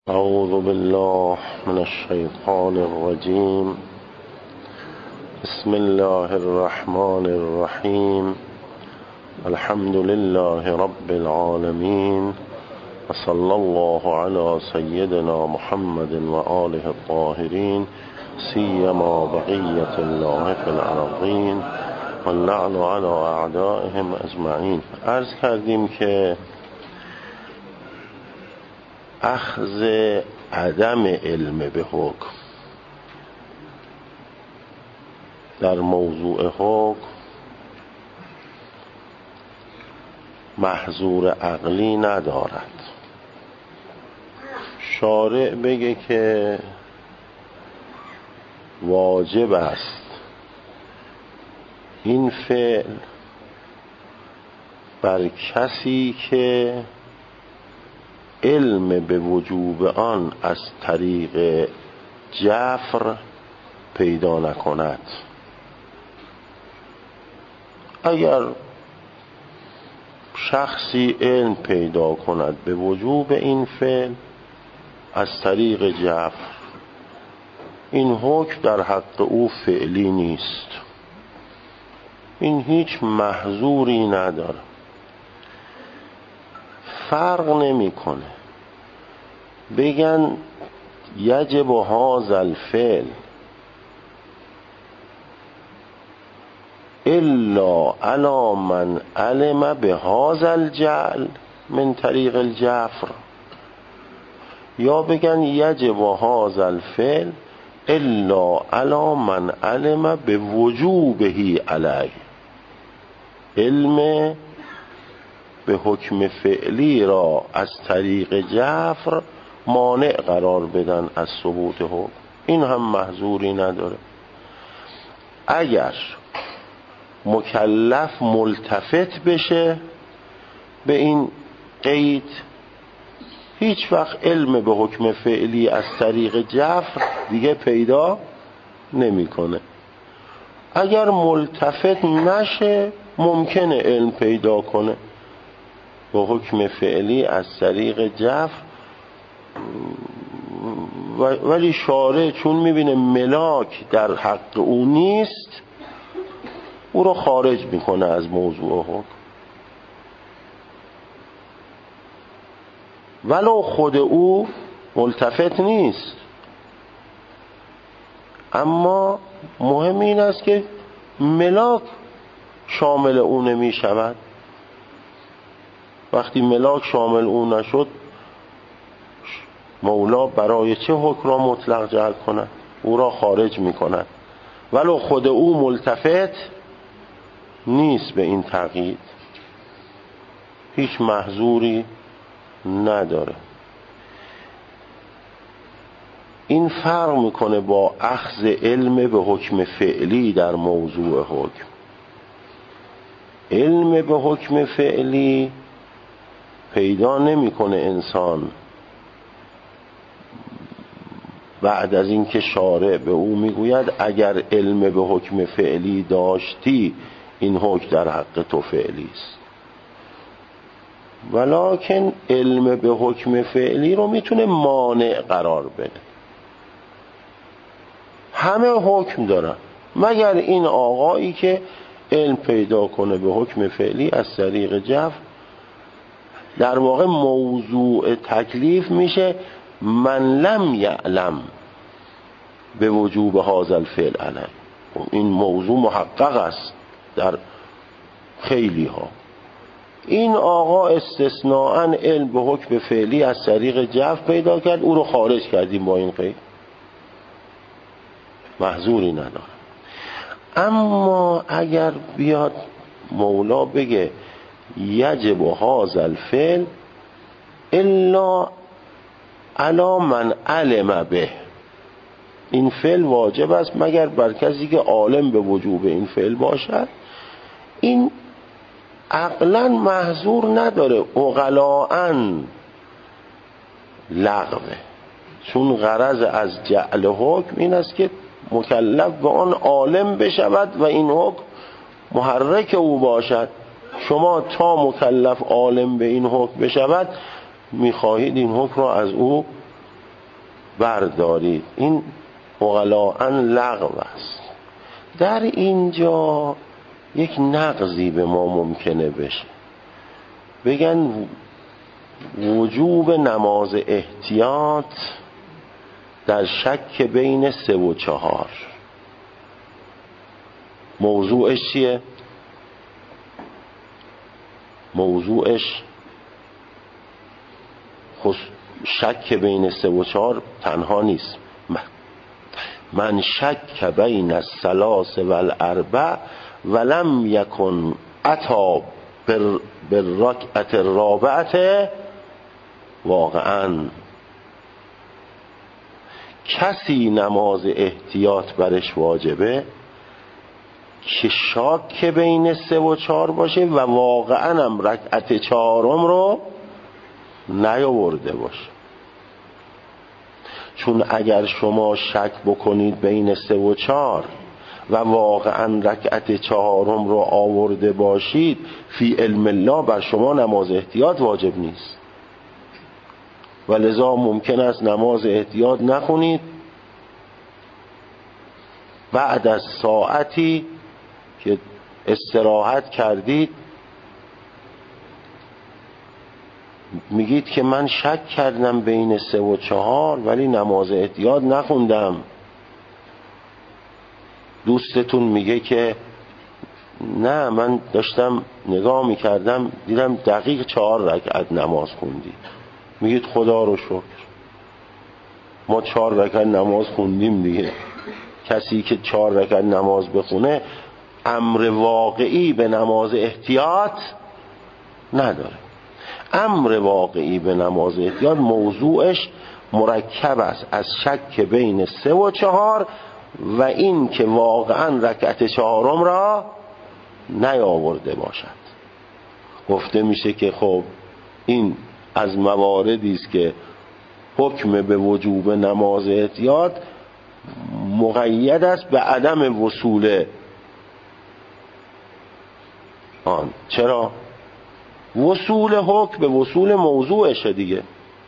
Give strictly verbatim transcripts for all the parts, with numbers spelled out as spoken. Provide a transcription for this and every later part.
اعوذ بالله من الشیطان الرجیم. بسم الله الرحمن الرحیم. الحمد لله رب العالمین و صلی الله علی سیدنا محمد و آله الطاهرین سیما بقیة الله فی الارضین و اللعن علی اعدائهم اجمعین. عرض کردیم که اخذ عدم علم به حکم در موضوع حکم محظور عقلی ندارد. شارع بگه که واجب است این فعل بر کسی که علم به وجوب آن از طریق جفر پیدا نکند. اگر شخصی علم پیدا کند به وجوب این فعل از طریق جفر، این حکم در حق او فعلی نیست، این هیچ محظوری نداره، فرق نمی کنه. بگن یجب هذا الفعل الا علی من علم بهذا الجعل من طریق الجفر، یا بگن یجب هذا الفعل الا علی من علم بوجوبه علیه. علم به حکم فعلی را از طریق جفر مانع قرار بدن از ثبوت حکم، این هم محظوری نداره. اگر مکلف ملتفت بشه به این قید، هیچ وقت علم به حکم فعلی از طریق جفر دیگه پیدا نمیکنه. اگر ملتفت نشه ممکنه علم پیدا کنه با حکم فعلی از طریق جفر، ولی شارع چون میبینه ملاک در حق او نیست او رو خارج میکنه از موضوع حکم، ولو خود او ملتفت نیست. اما مهم این است که ملاک شامل او نمیشود. وقتی ملاک شامل او نشد مولا برای چه حکم را مطلق جعل کند؟ او را خارج می کند ولو خود او ملتفت نیست به این تقیید، هیچ محظوری نداره. این فرق میکنه با اخذ علم به حکم فعلی در موضوع حکم. علم به حکم فعلی پیدا نمیکنه انسان بعد از اینکه شارع به او میگوید اگر علم به حکم فعلی داشتی این حکم در حق تو فعلی است، ولکن علم به حکم فعلی رو میتونه مانع قرار بده. همه حکم دارن مگر این آقایی که علم پیدا کنه به حکم فعلی از طریق جفر. در واقع موضوع تکلیف میشه من لم یعلم به وجوب هذا الفعل علیه. این موضوع محقق است در خیلی ها. این آقا استثناءً علم به حکم فعلی از طریق جفر پیدا کرد، او رو خارج کردیم با این قید، محظوری نداره. اما اگر بیاد مولا بگه یجب هذا الفعل الا علی من علم به، این فعل واجب است مگر بر کسی که عالم به وجوب این فعل باشد، این عقلا محظور نداره، عقلاءً لغوه. چون غرض از جعل حکم این است که مکلف به آن عالم بشود و این حکم محرک او باشد. شما تا مکلف عالم به این حکم بشود میخواهید این حکم را از او بردارید. این اغلاً لغو است. در اینجا یک نقضی به ما ممکنه بشه، بگن وجوب نماز احتیاط در شک بین سه و چهار. موضوعش چیه؟ موضوعش شک بین سه و چهار تنها نیست. من شک بین الثلاث والاربع ولم یکن اتی بالرکعة الرابعة واقعا. کسی نماز احتیاط برش واجبه که شاک بین سه و چهار باشه و واقعا هم رکعت چهارم رو نیاورده باشه. چون اگر شما شک بکنید بین سه و چهار و واقعا رکعت چهارم رو آورده باشید، فی علم الله بر شما نماز احتیاط واجب نیست و لذا ممکن است نماز احتیاط نخونید، بعد از ساعتی که استراحت کردید میگید که من شک کردم بین سه و چهار ولی نماز احتیاط نخوندم. دوستتون میگه که نه من داشتم نگاه میکردم دیدم دقیق چهار رکعت نماز خوندی. میگید خدا رو شکر ما چهار رکعت نماز خوندیم دیگه. کسی که چهار رکعت نماز بخونه امر واقعی به نماز احتیاط نداره. امر واقعی به نماز احتیاط موضوعش مرکب است از شک بین سه و چهار و این که واقعا رکعت چهارم را نیاورده باشد. گفته میشه که خب این از مواردی است که حکم به وجوب نماز احتیاط مقید است به عدم وصول آن. چرا؟ وصول حکم به وصول موضوعشه دیگه.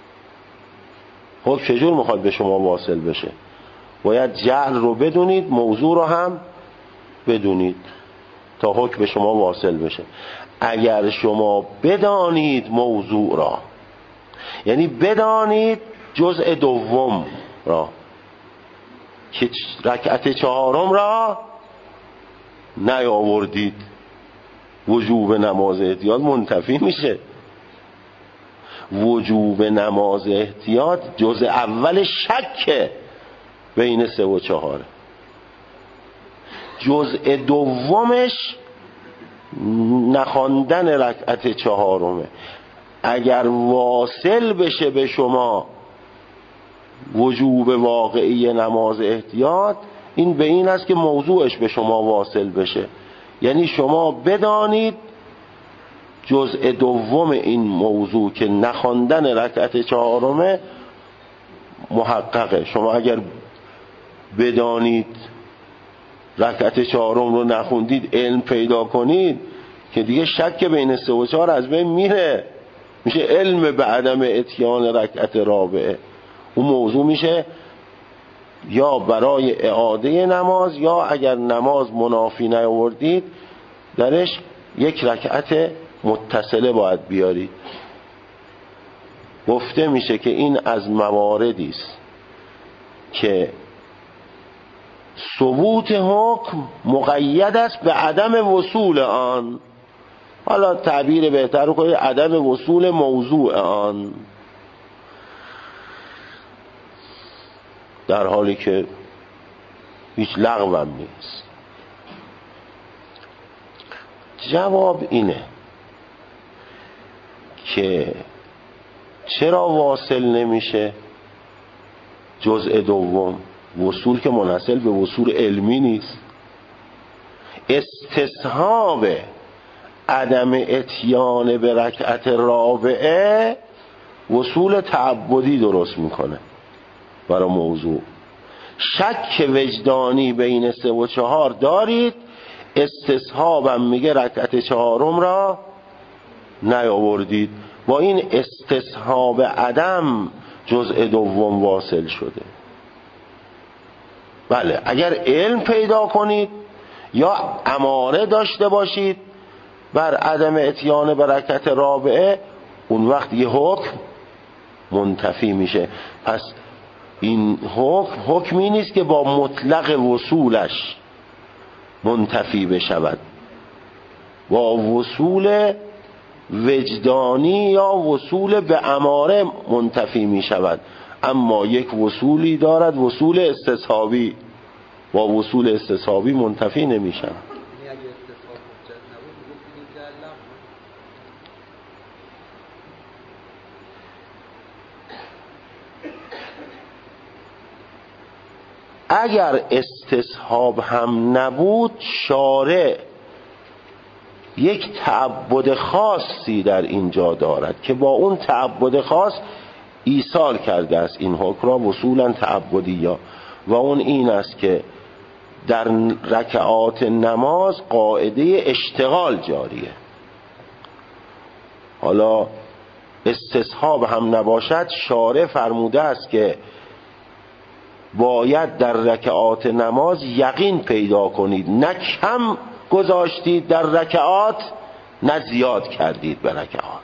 حکم چجور میخواد به شما واصل بشه؟ باید جعل رو بدونید، موضوع رو هم بدونید تا حکم به شما واصل بشه. اگر شما بدانید موضوع را، یعنی بدانید جزء دوم را که رکعت چهارم را نیاوردید، وجوب نماز احتیاط منتفی میشه. وجوب نماز احتیاط جزء اول شک بین سه و چهاره، جزء دومش نخواندن رکعت چهارمه. اگر واصل بشه به شما وجوب واقعی نماز احتیاط، این به این است که موضوعش به شما واصل بشه، یعنی شما بدانید جزء دوم این موضوع که نخواندن رکعت چهارمه محققه. شما اگر بدانید رکعت چهارم رو نخوندید، علم پیدا کنید که دیگه شک بین سه و چهار از بین میره، میشه علم به عدم اتیان رکعت رابعه. اون موضوع میشه یا برای اعاده نماز یا اگر نماز منافی نیاوردید درش یک رکعت متصله باید بیارید. گفته میشه که این از مواردی است که ثبوت حکم مقید است به عدم وصول آن. حالا تعبیر بهتر رو کنید عدم وصول موضوع آن، در حالی که هیچ لغو هم نیست. جواب اینه که چرا واصل نمیشه جزء دوم؟ وصول که منحصر به وصول علمی نیست. استصحاب عدم اتیان به رکعت رابعه وصول تعبدی درست میکنه برای موضوع. شک وجدانی بین سه و چهار دارید، استصحابم میگه رکعت چهارم را نیاوردید. با این استصحاب عدم جزء دوم واصل شده. بله اگر علم پیدا کنید یا اماره داشته باشید بر عدم اتیان به رکعت رابعه، اون وقت یه حکم منتفی میشه. پس این حکم حکمی نیست که با مطلق وصولش منتفی بشود، با وصول وجدانی یا وصول به اماره منتفی می شود. اما یک وصولی دارد، وصول استصحابی، با وصول استصحابی منتفی نمی شود. اگر استصحاب هم نبود، شارع یک تعبد خاصی در اینجا دارد که با اون تعبد خاص ایصال کرده است این حکم را وصولا تعبدیه، و اون این است که در رکعات نماز قاعده اشتغال جاریه. حالا استصحاب هم نباشد، شارع فرموده است که باید در رکعات نماز یقین پیدا کنید، نه کم گذاشتید در رکعات نه زیاد کردید به رکعات،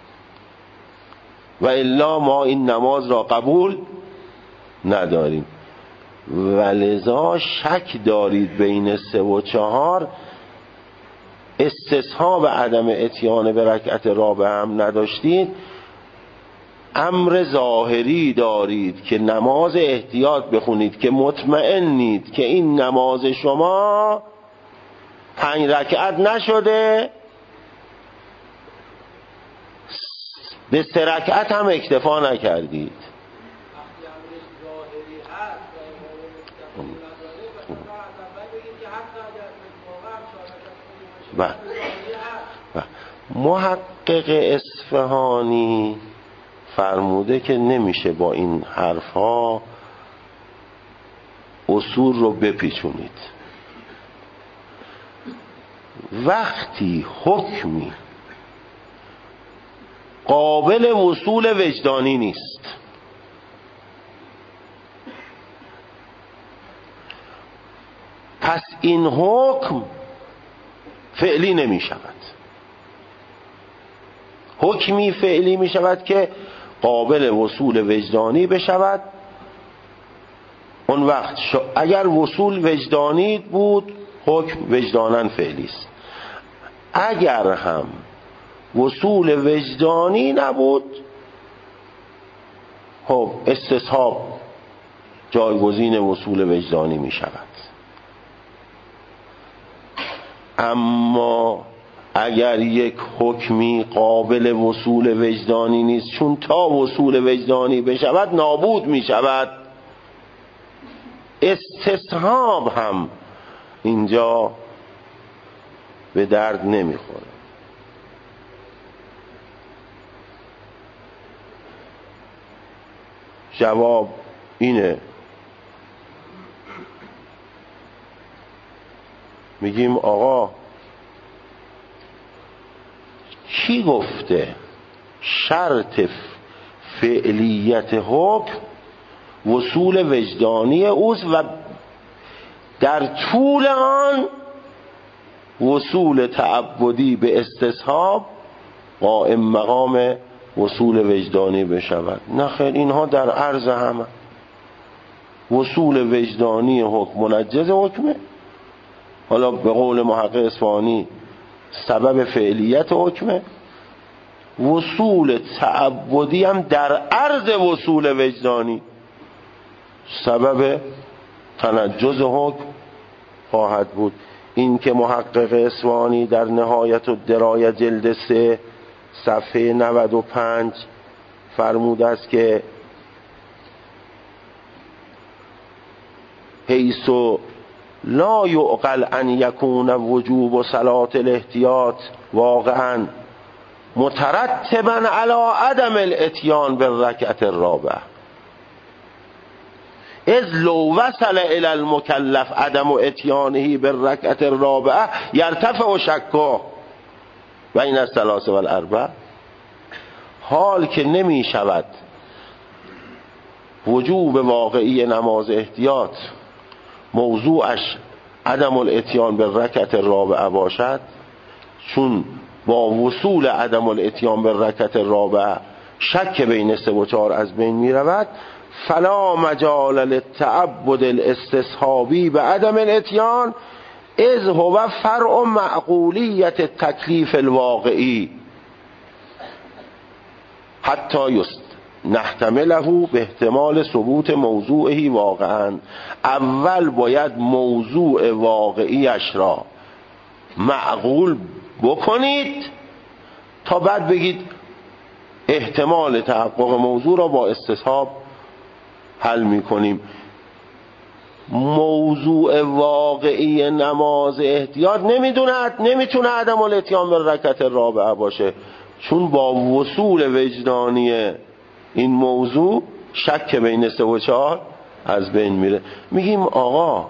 و الا ما این نماز را قبول نداریم. ولذا شک دارید بین سه و چهار، استصحاب عدم اتیان به رکعت رابعه هم نداشتید، امر ظاهری دارید که نماز احتیاط بخونید که مطمئنید که این نماز شما پنج رکعت نشده، به سه رکعت هم اکتفا نکردید. و محقق اصفهانی فرموده که نمیشه با این حرفها اصول رو بپیچونید. وقتی حکمی قابل وصول وجدانی نیست، پس این حکم فعلی نمی شود. حکمی فعلی می شود که قابل وصول وجدانی بشود. اون وقت اگر وصول وجدانی بود حکم وجداناً فعلی است. اگر هم وصول وجدانی نبود، خب استصحاب جایگزین وصول وجدانی می شود. اما اگر یک حکمی قابل وصول وجدانی نیست، چون تا وصول وجدانی بشود نابود می شود، استصحاب هم اینجا به درد نمیخوره. جواب اینه، میگیم آقا کی گفته شرط فعلیت حکم وصول وجدانی اوست و در طول آن وصول تعبدی به استصحاب قائم مقام وصول وجدانی بشود؟ نه خیر، اینها در عرض همه. وصول وجدانی حکم منجز حکمه، حالا به قول محقق اصفهانی سبب فعلیت حکمه. وصول تعبدی هم در عرض وصول وجدانی سبب تنجز حکم خواهد بود. این که محقق اصفهانی در نهایت الدرایه جلد سه صفحه نود و پنج فرموده است که حیث لا یعقل ان یکون وجوب صلاة الاحتیاط واقعا مترتبا علی عدم الاتیان بالرکعة الرابعه، اذ لو وصل الى المکلف عدم اتیانه بالرکعة الرابعه یرتفع شکه بین الثلاث والاربع. حال که نمی شود وجوب واقعی نماز احتیاط موضوعش عدم الاتیان به رکعت رابعه باشد، چون با وصول عدم الاتیان به رکعت رابعه شک بین سه و چهار از بین می رود، فلا مجال للتعبد الاستصحابی به عدم الاتیان اذ هو فرع معقولیت تکلیف الواقعی حتی یست نحتمله به احتمال ثبوت موضوعی واقعا. اول باید موضوع واقعیش را معقول بکنید تا بعد بگید احتمال تحقق موضوع را با استصحاب حل میکنیم. موضوع واقعی نماز احتیاط نمیدوند نمیتونه عدم الاتیان به رکعت رابعه باشه، چون با وصول وجدانی این موضوع شک بین سه و چهار از بین میره. میگیم آقا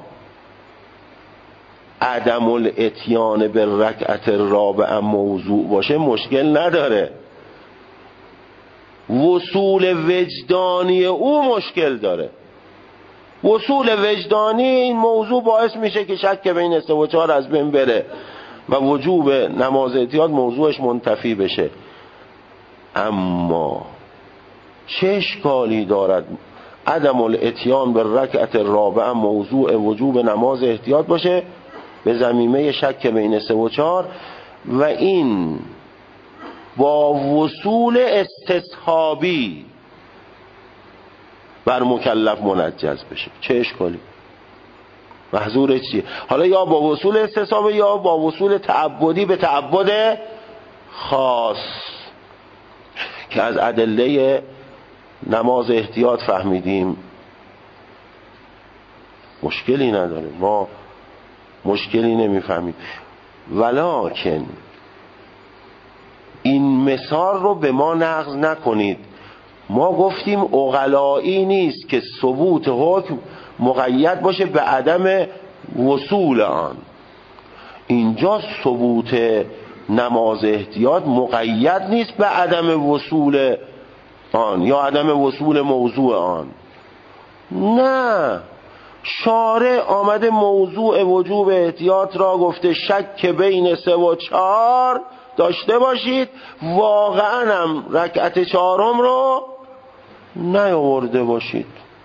عدم الاتیان به رکعت رابعه موضوع باشه مشکل نداره، وصول وجدانی او مشکل داره. وصول وجدانی این موضوع باعث میشه که شک بین سه و چهار از بین بره و وجوب نماز احتیاط موضوعش منتفی بشه. اما چه اشکالی دارد عدم الاتیان به رکعت رابعه موضوع وجوب نماز احتیاط باشه به ضمیمه شک بین سه و چهار و این با وصول استصحابی بر مکلف منجز بشه؟ چه اشکالی؟ محظور چیه؟ حالا یا با وصول استصحابی یا با وصول تعبدی به تعبد خاص که از ادله نماز احتیاط فهمیدیم مشکلی نداره، ما مشکلی نمیفهمیم. ولکن این مثال رو به ما نقض نکنید. ما گفتیم عقلایی نیست که ثبوت حکم مقید باشه به عدم وصول آن. اینجا ثبوت نماز احتیاط مقید نیست به عدم وصول آن یا عدم وصول موضوع آن. نه، شارع آمده موضوع وجوب احتیاط را گفته شک بین سه و چهار داشته باشید، واقعا هم رکعت چهارم رو نیاورده باشید.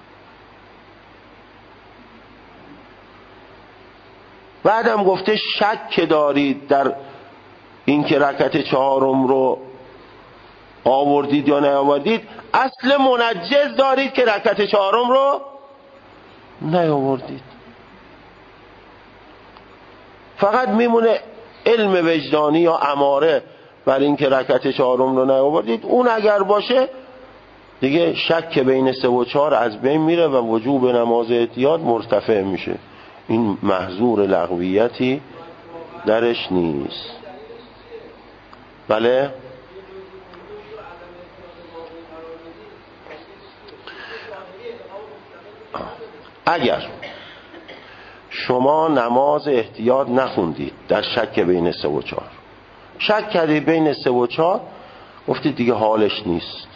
بعدم گفته شک دارید در اینکه رکعت چهارم رو آوردید یا نیاوردید، اصل منجز دارید که رکعت چهارم رو نیاوردید. فقط میمونه علم وجدانی یا اماره بر اینکه رکعت چهارم رو نیاوردید. اون اگر باشه دیگه شک بین سه و چهار از بین میره و وجوب نماز احتیاط مرتفع میشه. این محظور لغویتی درش نیست. بله؟ اگر شما نماز احتیاط نخوندید در شک بین سه و چهار، شک کردید بین سه و چهار، گفتید دیگه حالش نیست،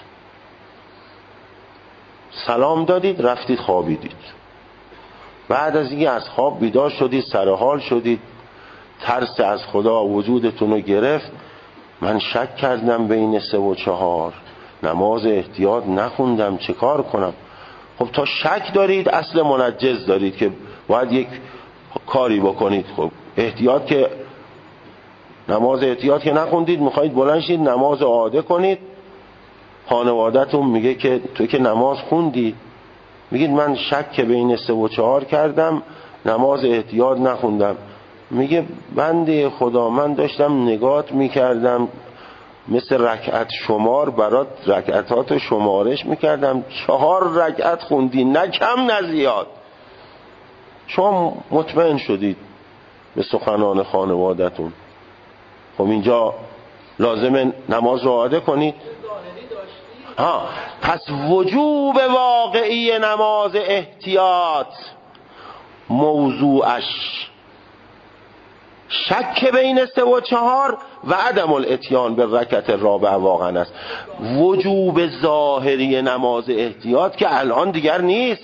سلام دادید رفتید خوابیدید، بعد از اینکه از خواب بیدار شدید سر حال شدید، ترس از خدا وجودتون رو گرفت، من شک کردم بین سه و چهار، نماز احتیاط نخوندم، چه کار کنم؟ خب تا شک دارید اصل منجز دارید که باید یک کاری بکنید. خب احتیاط که نماز احتیاط که نخوندید، میخواید بلند شید نماز عاده کنید، خانواده‌تون میگه که تو که نماز خوندی، میگید من شک بین سه و چهار کردم نماز احتیاط نخوندم، میگه بنده خدا من داشتم نگات میکردم مثل رکعت شمار برات رکعتات شمارش میکردم، چهار رکعت خوندی، نه کم نه زیاد. شما مطمئن شدید به سخنان خانوادتون، خب اینجا لازمه نماز رو عاده کنید. ها، پس وجوب واقعی نماز احتیاط موضوعش شک بین سه و چهار و عدم الاتیان به رکعت رابعه واقعا است. وجوب ظاهری نماز احتیاط که الان دیگر نیست.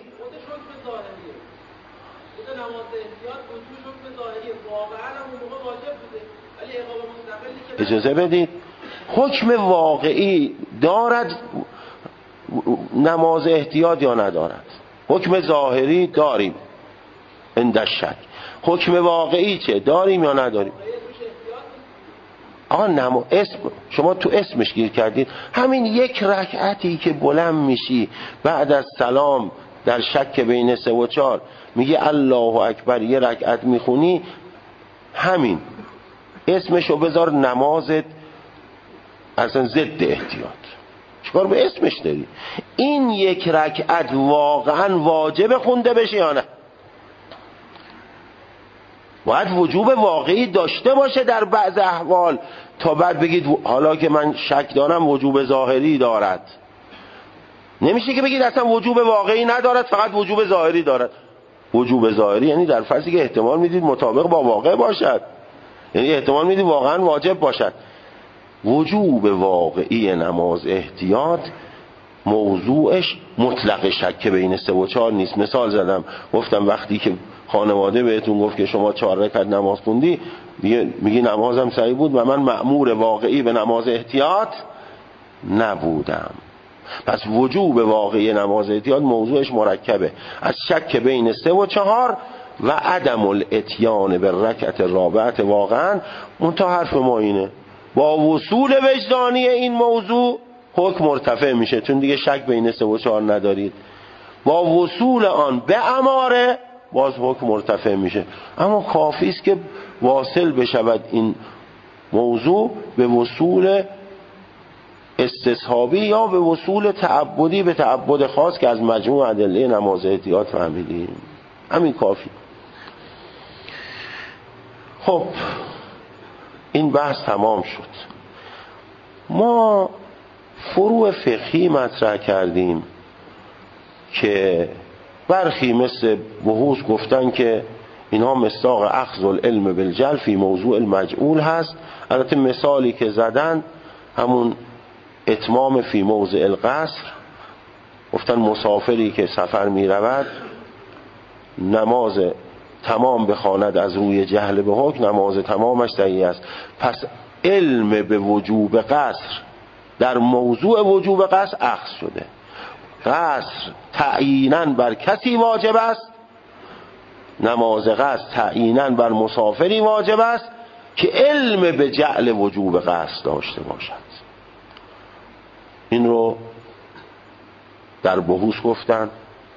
اجازه بدید، حکم واقعی دارد نماز احتیاط یا ندارد؟ حکم ظاهری داریم عند الشک. حکم واقعی چه؟ داریم یا نداریم؟ آقا نما اسم شما تو اسمش گیر کردید. همین یک رکعتی که بلند میشی بعد از سلام در شک بین سه و چهار میگه الله اکبر، یه رکعت میخونی، همین اسمشو بذار نمازت اصلا ضد احتیاط. چیکار به اسمش داری؟ این یک رکعت واقعا واجب خونده بشه یا نه؟ باید وجوب واقعی داشته باشه در بعض احوال تا بعد بگید حالا که من شک دارم وجوب ظاهری دارد. نمیشه که بگید اصلا وجوب واقعی ندارد، فقط وجوب ظاهری دارد. وجوب ظاهری یعنی در فصلی که احتمال میدید مطابق با واقع باشد، یعنی احتمال میدید واقعا واجب باشد. وجوب واقعی نماز احتیاط موضوعش مطلق شک بین سه و چهار نیست. مثال زدم، گفتم وقتی که خانواده بهتون گفت که شما چهار رکعت نماز خوندی، میگی نمازم صحیح بود و من مأمور واقعی به نماز احتیاط نبودم. پس وجوب واقعی نماز احتیاط موضوعش مرکبه از شک بین سه و چهار و عدم الاتیان به رکعت رابعه. واقعا منتها حرف ما اینه، با وصول وجدانی این موضوع حکم مرتفع میشه، چون دیگه شک بین سه و چهار ندارید. با وصول آن به اماره باز حکم مرتفع میشه. اما کافی است که واصل بشود این موضوع به وصول استصحابی یا به وصول تعبدی به تعبد خاص که از مجموع ادله نماز احتیاط فهمیدیم. همین کافی. خب این بحث تمام شد. ما فروع فقهی مطرح کردیم که برخی مثل بحوث گفتن که اینها مصداق اخذ العلم بالجهل فی موضوع المجهول هست. البته مثالی که زدن همون اتمام فی موضع القصر، گفتن مسافری که سفر می رود نماز تمام بخواند از روی جهل به حکم، نماز تمامش صحیح است. پس علم به وجوب قصر در موضوع وجوب قصر اخذ شده. قصر تعییناً بر کسی واجب است، نماز قصر تعییناً بر مسافری واجب است که علم به جعل وجوب قصر داشته باشد. این رو در بحوث گفتن.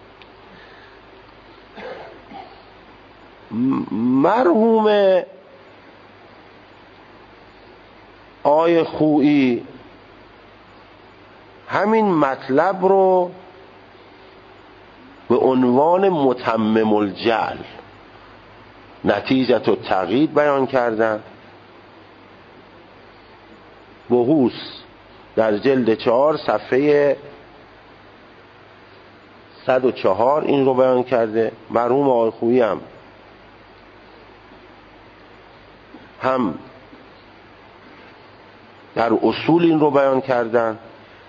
مرحوم آی خویی همین مطلب رو به عنوان متمم الجعل نتیجت و تقیید بیان کردن. بحوث در جلد چهار صفحه صد و چهار این رو بیان کرده. مرحوم آقای خویی هم هم در اصول این رو بیان کردن.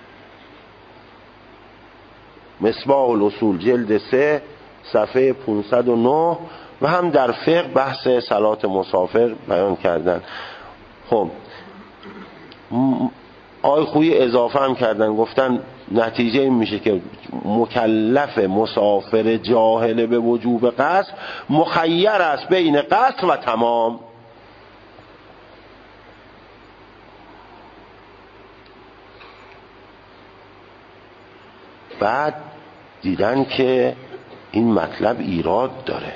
مصباح الاصول جلد سه صفحه پانصد و نه و هم در فقه بحث صلات مسافر بیان کردن. خب آقای خویی اضافه هم کردن، گفتن نتیجه این میشه که مکلف مسافر جاهل به وجوب قصر مخیر است بین قصر و تمام. بعد دیدن که این مطلب ایراد داره.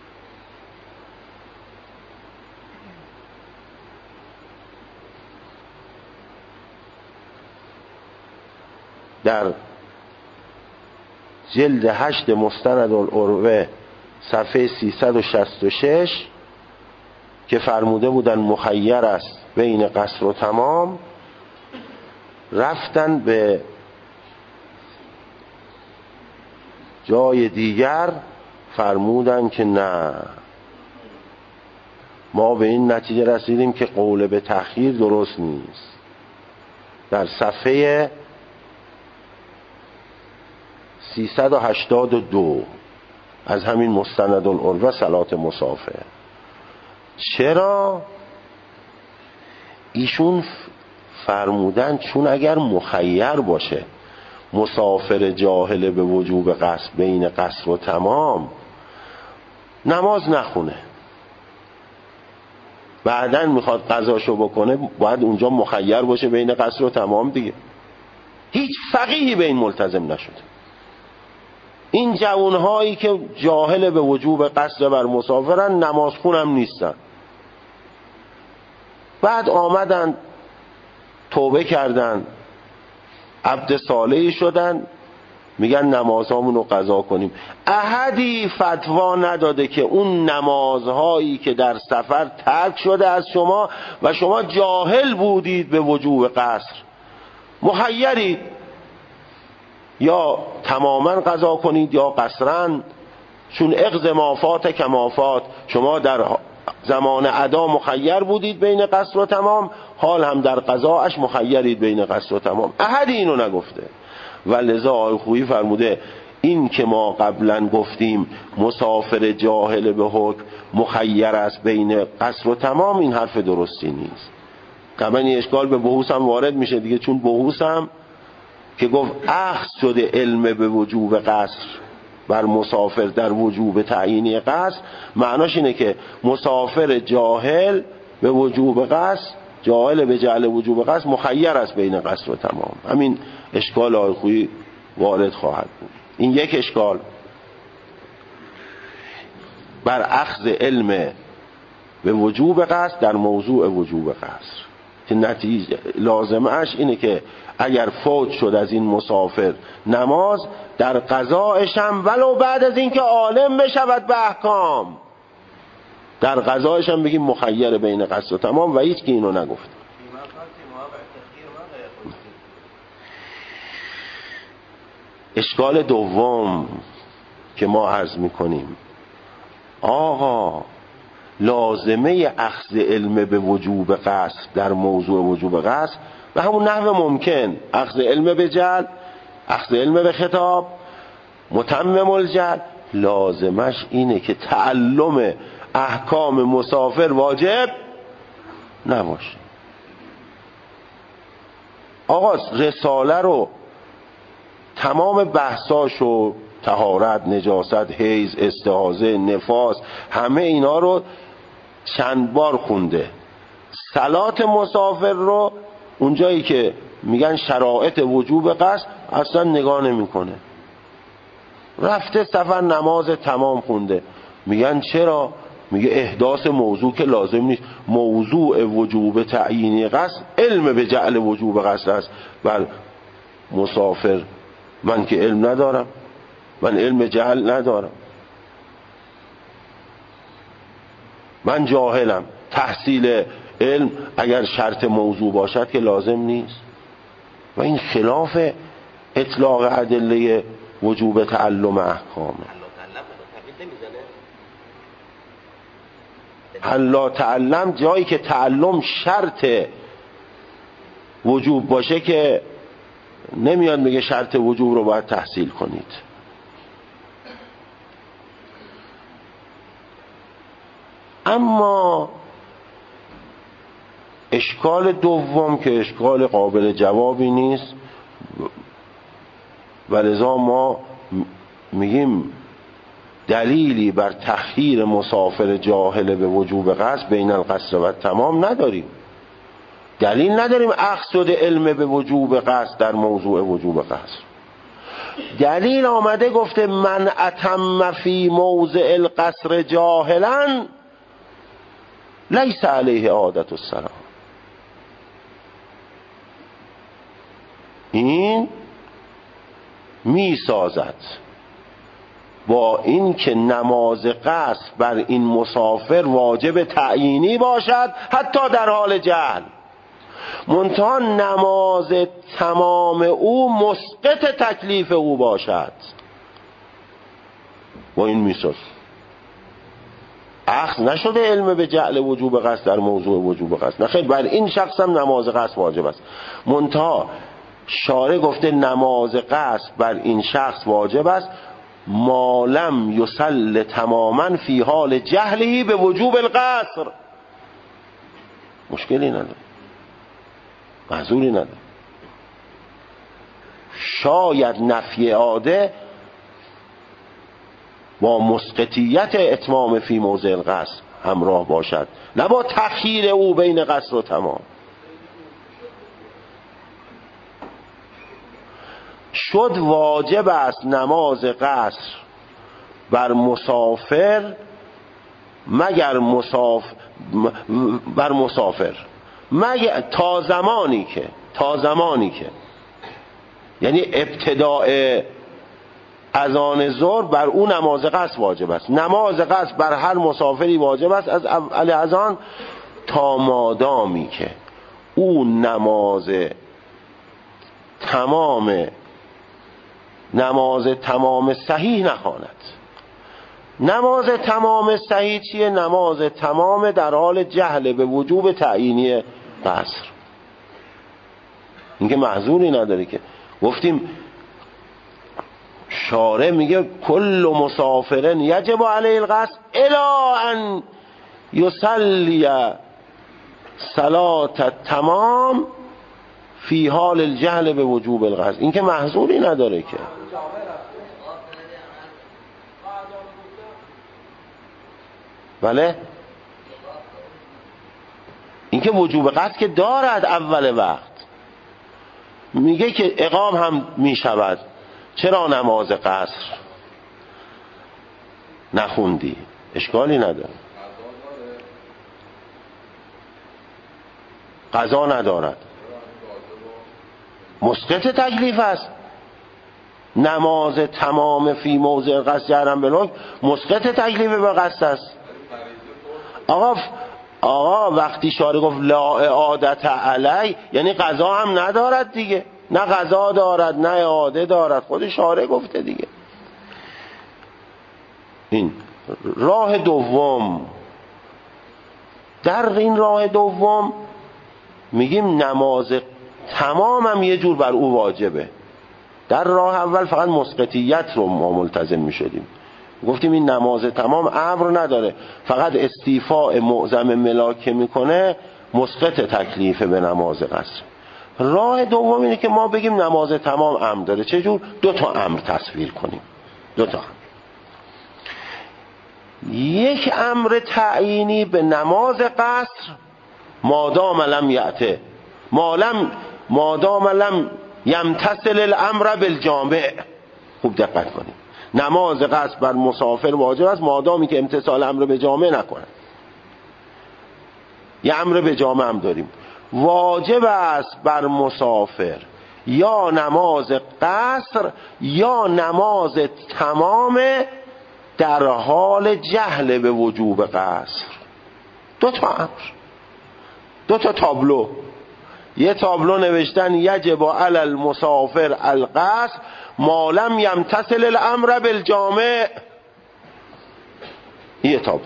در جلد هشت مستند العروه صفحه سیصد و شصت و شش که فرموده بودن مخیر است بین قصر و تمام، رفتن به جای دیگر فرمودن که نه، ما به این نتیجه رسیدیم که قول به تأخیر درست نیست. در صفحه سیصد و هشتاد و دو از همین مستند العروة صلات مسافر. چرا؟ ایشون فرمودن چون اگر مخیر باشه مسافر جاهل به وجوب قصر بین قصر و تمام نماز نخونه، بعدن میخواد قضاشو بکنه، باید اونجا مخیر باشه بین قصر و تمام دیگه. هیچ فقیهی به این ملتزم نشده. این جوانهایی که جاهل به وجوب قصر بر مسافرن نماز خونم نیستن، بعد آمدن توبه کردن عبد صالحی شدن، میگن نمازهامون رو قضا کنیم. احدی فتوا نداده که اون نمازهایی که در سفر ترک شده از شما و شما جاهل بودید به وجوب قصر، مخیرید یا تماما قضا کنید یا قصرن، چون اقض مافات کمافات، شما در زمان ادا مخیر بودید بین قصر و تمام، حال هم در قضاش مخیرید بین قصر و تمام. احدی اینو نگفته. و لذا آقای خویی فرموده این که ما قبلا گفتیم مسافر جاهل به حکم مخیر است بین قصر و تمام، این حرف درستی نیست. طبعا این اشکال به بحوث هم وارد میشه دیگه، چون بحوث هم که گفت اخذ شده علم به وجوب قصر بر مسافر در وجوب تعیینی قصر، معناش اینه که مسافر جاهل به وجوب قصر، جاهل به جعل وجوب قصر مخیر است بین قصر و تمام. همین اشکال آقای خویی وارد خواهد بود. این یک اشکال بر اخذ علم به وجوب قصر در موضوع وجوب قصر، که نتیجه لازمش اینه که اگر فوت شد از این مسافر نماز، در قضایش هم ولو بعد از اینکه عالم بشود به احکام، در قضایش هم بگیم مخیر بین قصر و تمام، و هیچ که اینو نگفت. اشکال دوم که ما عرض میکنیم، آقا لازمه اخذ علم به وجوب قصر در موضوع وجوب قصر و همون نحو ممکن، اخذ علم به جعل، اخذ علم به خطاب، متمم الجعل، لازمش اینه که تعلم احکام مسافر واجب نباشه. آقا رساله رو تمام بحثاشو، طهارت، نجاست، حیض، استحاضه، نفاس، همه اینا رو چند بار خونده. صلات مسافر رو اونجایی که میگن شرایط وجوب قصر اصلا نگاه نمیکنه. رفته سفر نماز تمام خونده. میگن چرا؟ میگه احداث موضوع که لازم نیست. موضوع وجوب تعیینی قصر علم به جعل وجوب قصر است بر مسافر. من که علم ندارم، من علم جهل ندارم، من جاهلم. تحصیل علم اگر شرط موضوع باشد که لازم نیست، و این خلاف اطلاق ادله وجوب تعلم احکامه. حلا تعلم جایی که تعلم شرط وجوب باشه که نمیاد میگه شرط وجوب رو باید تحصیل کنید. اما اشکال دوم که اشکال قابل جوابی نیست، و لذا ما میگیم دلیلی بر تخییر مسافر جاهل به وجوب قصر بین القصر و تمام نداریم. دلیل نداریم اخذ شده علم به وجوب قصر در موضوع وجوب قصر. دلیل آمده گفته من اتم فی موضع القصر جاهلا لیس علیه عادت السلام. این می سازد با این که نماز قصر بر این مسافر واجب تعیینی باشد حتی در حال جهل، منتها نماز تمام او مسقط تکلیف او باشد. با این می سازد. اخذ نشده علم به جعل وجوب قصد در موضوع وجوب قصد، نه خیر، بر این شخص هم نماز قصد واجب است. منتها شارع گفته نماز قصد بر این شخص واجب است ما لم یصل تماما فی حال جهله به وجوب القصر. مشکلی نداره، معذوری نداره. شاید نفی اعاده با مسقطیت اتمام فی موضع القصر همراه باشد، نه با تأخیر او بین قصر و تمام. شد واجب است نماز قصر بر مسافر مگر مسافر بر مسافر مگر تا زمانی که تا زمانی که یعنی ابتداء اذان ظهر بر او نماز قصر واجب است. نماز قصر بر هر مسافری واجب است از اول اذان تا مادامی که او نماز تمام نماز تمام صحیح نخواند. نماز تمام صحیح چیه؟ نماز تمام در حال جهل به وجوب تعیینی قصر. اینکه محظوری نداره که گفتیم شارع میگه کل مسافرن یجب علیه القصر الی ان یصلی صلاة تمام فی حال الجهل به وجوب القصر. اینکه محظوری نداره که. بله اینکه وجوب قصد که دارد اول وقت، میگه که اقام هم میشود، چرا نماز قصر نخوندی؟ اشکالی نداره، قضا ندارد، مسقط تکلیف است. نماز تمام فی موضع قصد جهرم بالحکم مسقط تکلیف به قصد است. آقا آقا وقتی شارع گفت لا اعادت علی یعنی قضا هم ندارد دیگه، نه قضا دارد نه اعاده دارد، خود شارع گفته دیگه. این راه دوم. در این راه دوم میگیم نماز تمام هم یه جور بر او واجبه. در راه اول فقط مسقطیت رو ما ملتزم میشدیم، گفتیم این نماز تمام امر نداره، فقط استیفاء معظم ملاک میکنه مسقط تکلیف به نماز قصر. راه دوم اینه که ما بگیم نماز تمام امر داره. چجور؟ دو تا امر تصویر کنیم. دو تا امر. یک امر تعیینی به نماز قصر مادام لم یأته مالم مادام لم یمتثل الامر بالجامع. خوب دقت کنیم، نماز قصر بر مسافر واجب است مادامی که امتثال امر به جامع نکنه. یه امر به جامع هم داریم. واجب است بر مسافر یا نماز قصر یا نماز تمام در حال جهل به وجوب قصر. دو تا امر، دو تا تابلو. یه تابلو نوشتن یجب علی المسافر القصر ما لم یمتثل الامر بالجامع. یه تابلو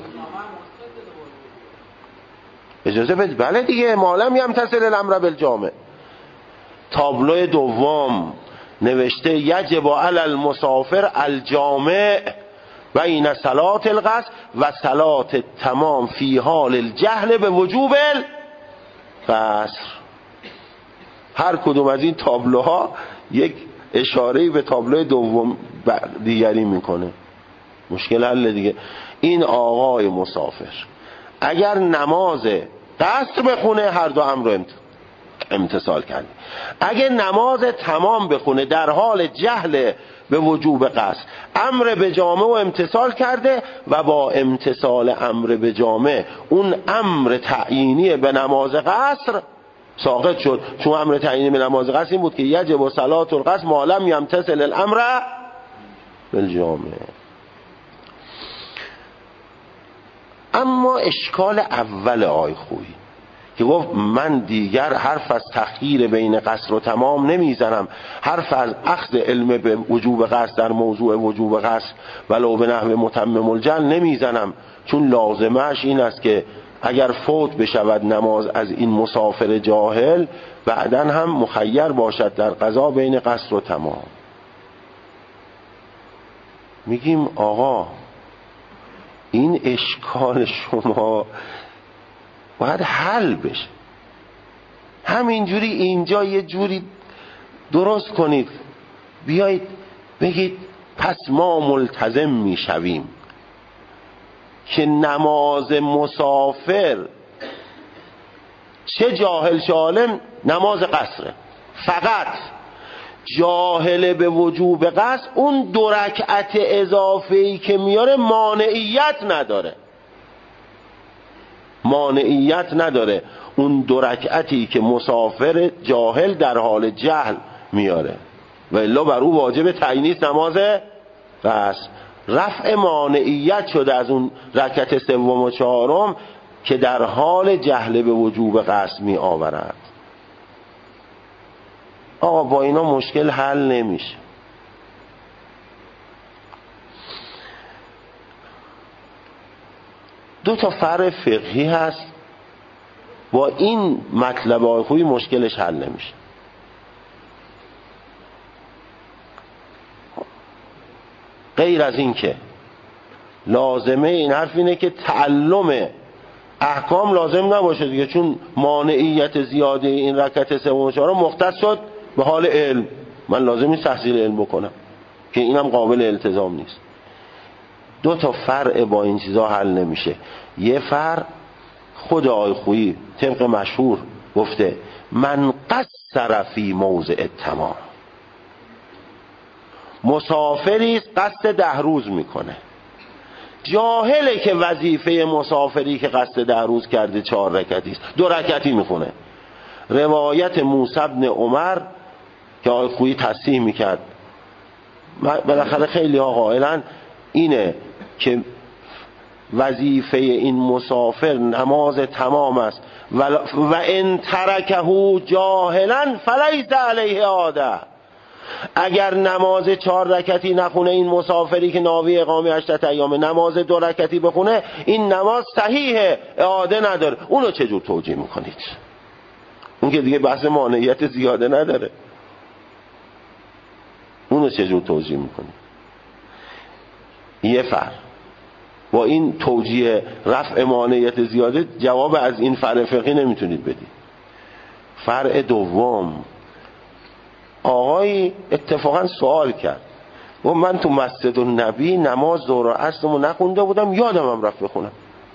اجازه بدید. بله دیگه، ما لم یمتثل الامر بالجامع. تابلو دوم نوشته یجب علی المسافر الجامع بین صلاة القصر و صلاة تمام فی حال الجهل به وجوب القصر. هر کدوم از این تابلوها یک اشاره‌ای به تابلو دوم دیگری میکنه. مشکل حل دیگه. این آقای مسافر اگر نماز قصر بخونه هر دو امر رو امتثال کرده. اگر نماز تمام بخونه در حال جهل به وجوب قصر امر به جامع و امتثال کرده و با امتثال امر به جامع اون امر تعیینی به نماز قصر ساقط شد. چون امر تعیینی به نماز قصر این بود که یجب صلاة القصر ما لم یمتثل الامر بالجامع. اما اشکال اول آی خویی که گفت من دیگر حرف از تخییر بین قصر و تمام نمیزنم، حرف از اخذ علم به وجوب قصر در موضوع وجوب قصر ولو به نحو متمم الجل نمیزنم، چون لازمش این است که اگر فوت بشود نماز از این مسافر جاهل بعداً هم مخیر باشد در قضا بین قصر و تمام. میگیم آقا این اشکال شما باید حل بشه، همینجوری اینجا یه جوری درست کنید، بیایید بگید پس ما ملتزم میشویم که نماز مسافر چه جاهل چه عالم نماز قصره، فقط جاهل به وجوب قصر اون دو رکعت اضافه‌ای که میاره مانعیت نداره، مانعیت نداره اون دو رکعتی که مسافر جاهل در حال جهل میاره، و الا بر او واجب تعیینی نماز قصر. رفع مانعیت شده از اون رکعت سوم و چهارم که در حال جهل به وجوب قصر می آورد. آقا با اینا مشکل حل نمیشه. دو تا فرع فقهی هست، با این مطلب های خوبی مشکلش حل نمیشه. غیر از این که لازمه این حرف اینه که تعلم احکام لازم نباشه دیگه، چون مانعیت زیاده این رکعت سوم و چهارم مختص شد به حال علم، من لازم نیست تحصیل علم بکنم که اینم قابل التزام نیست. دو تا فرع با این چیزا حل نمیشه. یه فرع خود آقای خویی طبق مشهور گفته من قصر فی موضع تمام، مسافری است قصد ده روز میکنه، جاهله که وظیفه مسافری که قصد ده روز کرده چهار رکعتی است، دو رکعتی میخونه. روایت موسی بن عمر که آقای خویی تصحیح میکرد، بالاخره خیلی ها قائلن اینه که وظیفه این مسافر نماز تمام است و, و ان ترکه جاهلا فلیس علیه عاده، اگر نماز چهار رکعتی نخونه این مسافری که ناوی اقامه هشت ایام نماز دو رکعتی بخونه این نماز صحیحه، اعاده نداره. اونو چجور توجیه میکنید؟ اون که دیگه بحث مانعیت زیاده نداره، اونو چجور توجیه میکنید؟ یه فرق با این توجیه رفع مانعیت زیاده جواب از این فرع فقهی نمیتونید بدید. فرع دوم، آقای اتفاقا سوال کرد و من تو مسجد النبی نماز ظهر و عصرمو نخونده بودم، یادمم رفت بخونم،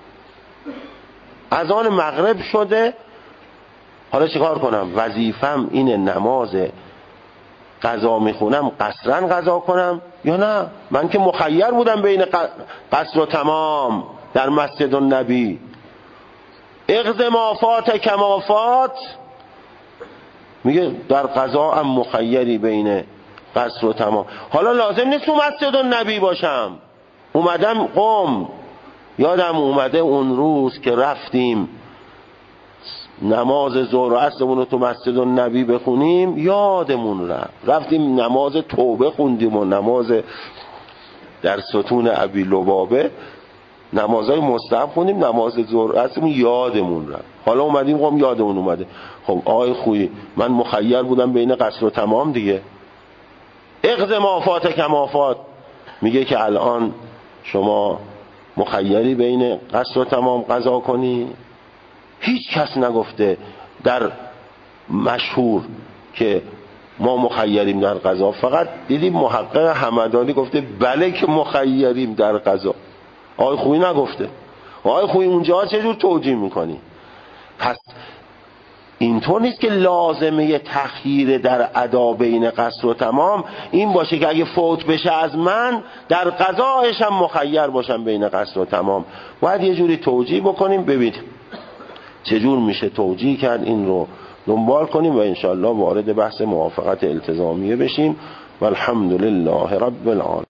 اذان مغرب شده، حالا چیکار کنم؟ وظیفم اینه نماز قضا میخونم قصرن قضا کنم یا نه؟ من که مخیر بودم بین قصر و تمام در مسجد النبی، اقض ما فات کما فات، میگه در قضا هم مخیری بین قصر و تمام. حالا لازم نیست تو مسجد النبی باشم، اومدم قم، یادم اومده اون روز که رفتیم نماز ظهر و عصرمون رو تو مسجد النبی بخونیم، یادمون رفت رفتیم نماز توبه خوندیم و نماز در ستون ابی لبابه نمازهای مستحب خوندیم، نماز ظهر و عصرمون یادمون رفت. حالا اومدیم قم یادمون اومده. خب آقای خویی من مخیر بودم بین قصر و تمام دیگه، اقض ما فات کما فات، میگه که الان شما مخیری بین قصر و تمام قضا کنی. هیچ کس نگفته در مشهور که ما مخیریم در قضا، فقط دیدیم محقق حمدانی گفته بله که مخیریم در قضا، آقای خویی نگفته. آقای خویی اونجا چجور توجیه میکنی؟ پس اینطور نیست که لازمه تخییر در ادا بین قصر و تمام این باشه که اگه فوت بشه از من در قضایش هم مخیر باشم بین قصر و تمام. باید یه جوری توجیه بکنیم، ببینید چجور میشه توجیه کرد، این رو دنبال کنیم و انشاءالله وارد بحث موافقت التزامیه بشیم. والحمدلله رب العالمین.